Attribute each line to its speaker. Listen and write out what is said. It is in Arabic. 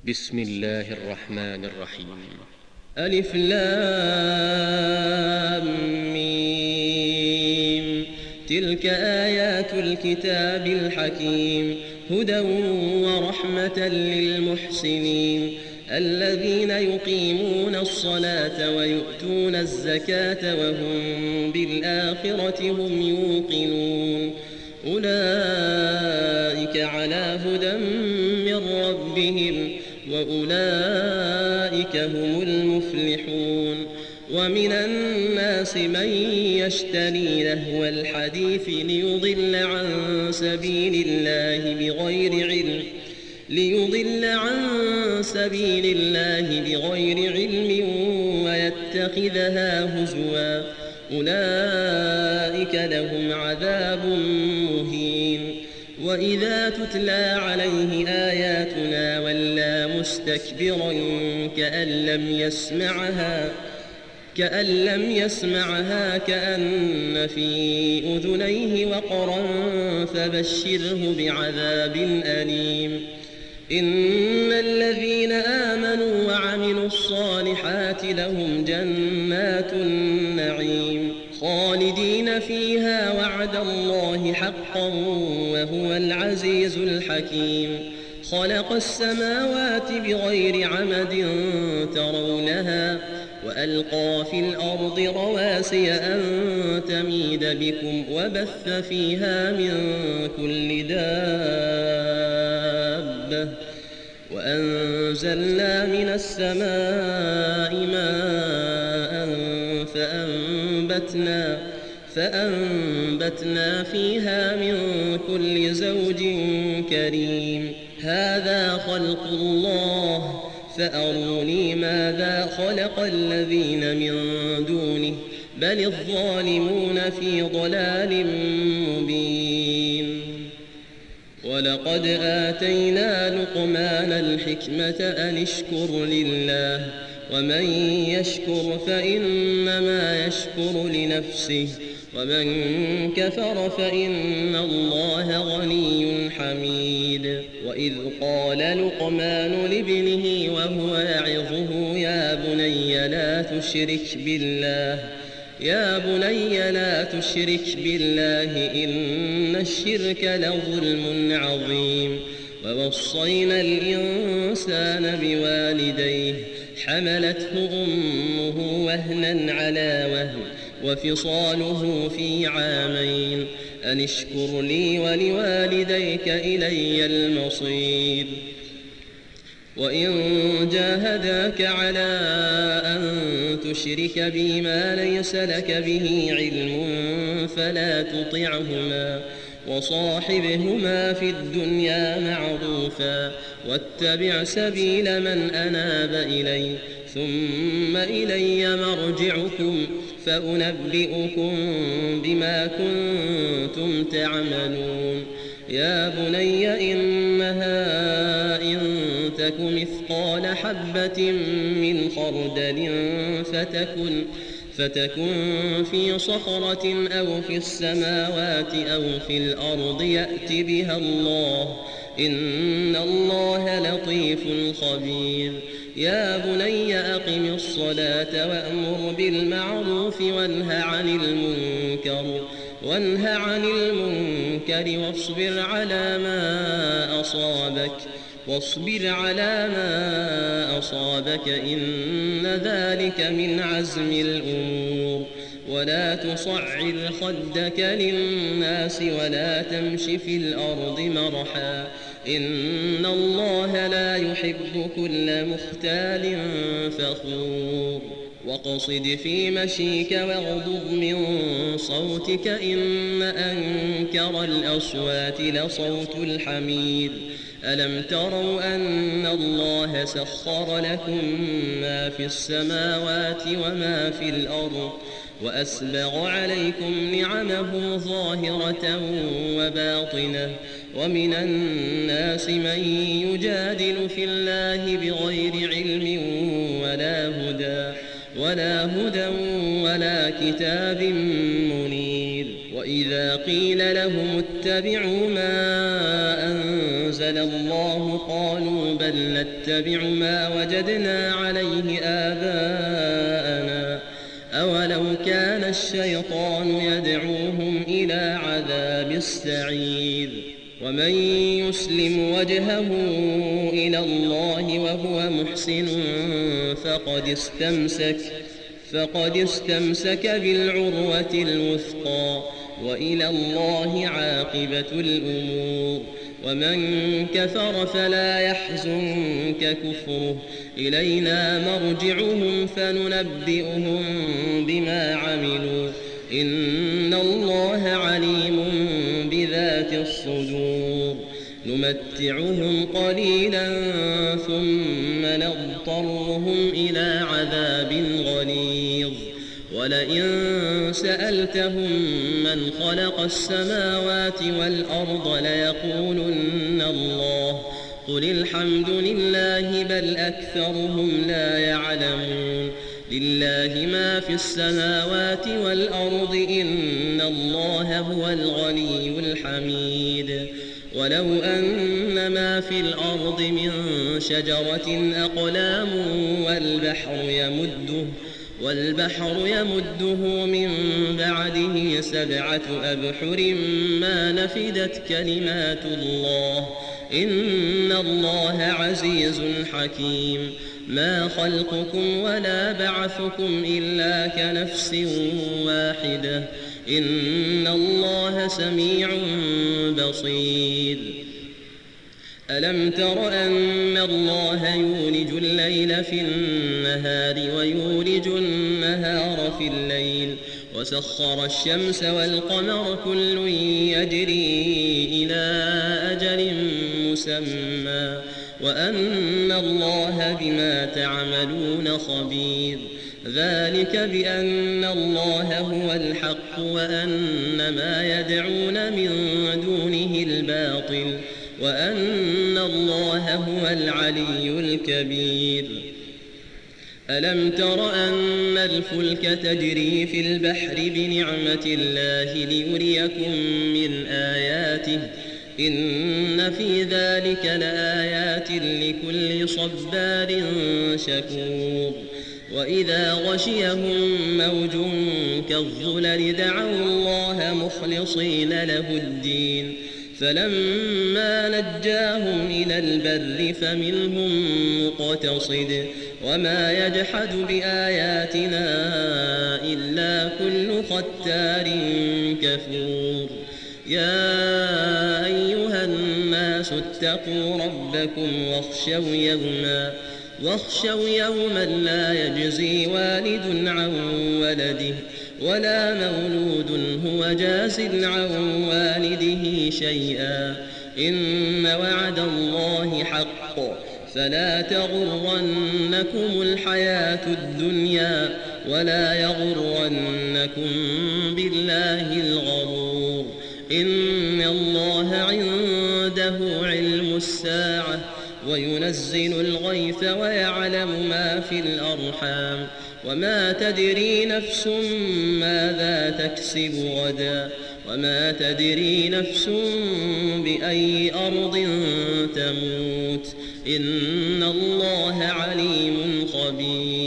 Speaker 1: بسم الله الرحمن الرحيم.
Speaker 2: ألف لام ميم. تلك آيات الكتاب الحكيم، هدى ورحمة للمحسنين الذين يقيمون الصلاة ويؤتون الزكاة وهم بالآخرة هم يوقنون. أولئك على هدى من ربهم وأولئك هم المفلحون. ومن الناس من يشتري لهو الحديث ليضل عن سبيل الله بغير علم ويتخذها هزوا. أولئك لهم عذاب مهين. وإذا تتلى عليه آياتنا ولى مستكبرا كأن لم يسمعها كأن في أذنيه وقرا فبشره بعذاب أليم. إن الذين آمنوا وعملوا الصالحات لهم جنات النعيم خالدين فيها وعد الله حقا وهو العزيز الحكيم. خلق السماوات بغير عمد ترونها وألقى في الأرض رواسي أن تميد بكم وبث فيها من كل دابة وأنزلنا من السماء ماء فأنبتنا فيها من كل زوج كريم. هذا خلق الله فأروني ماذا خلق الذين من دونه بل الظالمون في ضلال مبين. ولقد آتينا لقمان الحكمة أن اشكر لله ومن يشكر فإنما يشكر لنفسه ومن كفر فإن الله غني حميد. وإذ قال لقمان لابنه وهو يعظه يا بني لا تشرك بالله إن الشرك لظلم عظيم. ووصينا الإنسان بوالديه حملته أمه وهنا على وهن وفصاله في عامين أن اشكر لي ولوالديك إلي المصير. وإن جاهداك على أن تشرك بي ما ليس لك به علم فلا تطعهما وصاحبهما في الدنيا معروفا واتبع سبيل من أناب إلي ثم إلي مرجعكم فأنبئكم بما كنتم تعملون. يا بني إنها إن تك مثقال حبة من خردل فتكن في صخرة أو في السماوات أو في الأرض يأت بها الله إن الله لطيف خبير. يا بني أقم الصلاة وأمر بالمعروف وانه عن المنكر واصبر على ما أصابك إن ذلك من عزم الأمور. ولا تصعر خدك للناس ولا تمش في الأرض مرحا إن الله لا يحب كل مختال فخور. واقصد في مشيك واغضض من صوتك إن أنكر الأصوات لصوت الحمير. ألم تروا أن الله سخر لكم ما في السماوات وما في الأرض وأسبغ عليكم نعمه ظاهرة وباطنة. ومن الناس من يجادل في الله بغير علم ولا هدى ولا كتاب منير. وإذا قيل لهم اتبعوا ما أنزل أنزل الله قالوا بل نتبع ما وجدنا عليه آباءنا أولو كان الشيطان يدعوهم إلى عذاب السعير ومن يسلم وجهه إلى الله وهو محسن فقد استمسك بالعروة الوثقى وإلى الله عاقبة الأمور ومن كفر فلا يحزنك كفره إلينا مرجعهم فننبئهم بما عملوا إن الله عليم بذات الصدور نمتعهم قليلا ثم نضطرهم إلى عذاب غليظ ولئن سألتهم من خلق السماوات والأرض ليقولن الله قل الحمد لله بل أكثرهم لا يعلمون لله ما في السماوات والأرض إن الله هو الغني الحميد ولو أن ما في الأرض من شجرة أقلام والبحر يمده من بعده 7 أبحر ما نفدت كلمات الله إن الله عزيز حكيم ما خلقكم ولا بعثكم إلا كنفس واحدة إن الله سميع بصير ألم تر أن الله يولج الليل في النهار ويولج النهار في الليل وسخر الشمس والقمر كل يجري إلى أجل مسمى وأن الله بما تعملون خبير ذلك بأن الله هو الحق وأن ما يدعون من دونه الباطل وأن الله هو العلي الكبير ألم تر أن الفلك تجري في البحر بنعمة الله ليريكم من آياته إن في ذلك لآيات لكل صبار شكور وإذا غشيهم موج كالظلل دعوا الله مخلصين له الدين فلما نجاهم إلى البر فمنهم مقتصد وما يجحد بآياتنا إلا كل ختار كفور يا أيها الناس اتقوا ربكم واخشوا يوما لا يجزي والد عن ولده ولا مولود هو جاز عن والده شيئا إن وعد الله حق فلا تغرنكم الحياة الدنيا ولا يغرنكم بالله الغرور إن الله عنده علم الساعة وينزل الغيث ويعلم ما في الأرحام وما تدري نفس ماذا تكسب غدا وما تدري نفس بأي أرض تموت إن الله عليم خبير